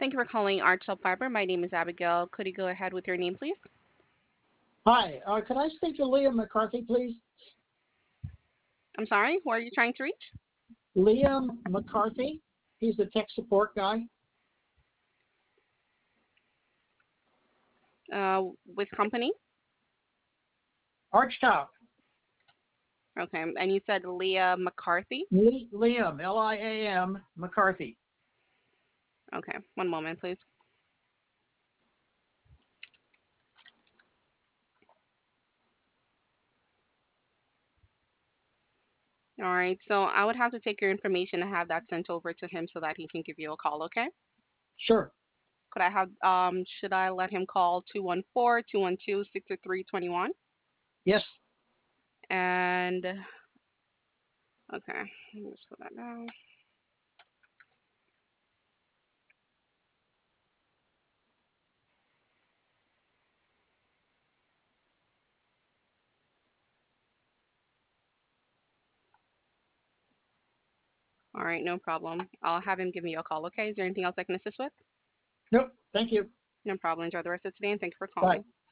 Thank you for calling Arch Fiber. My name is Abigail. Could you go ahead with your name, please? Hi, could I speak to Liam McCarthy, please? I'm sorry, who are you trying to reach? Liam McCarthy. He's the tech support guy. With company? Archtop. Okay, and you said Leah McCarthy? Liam, Liam McCarthy. Okay, one moment, please. All right, so I would have to take your information and have that sent over to him so that he can give you a call, okay? Sure. Could I have, should I let him call 214-212-62321? Yes. And, okay, let me just put that down. All right, no problem. I'll have him give me a call, okay? Is there anything else I can assist with? Nope. Thank you. No problem. Enjoy the rest of today, and thank you for Bye. calling.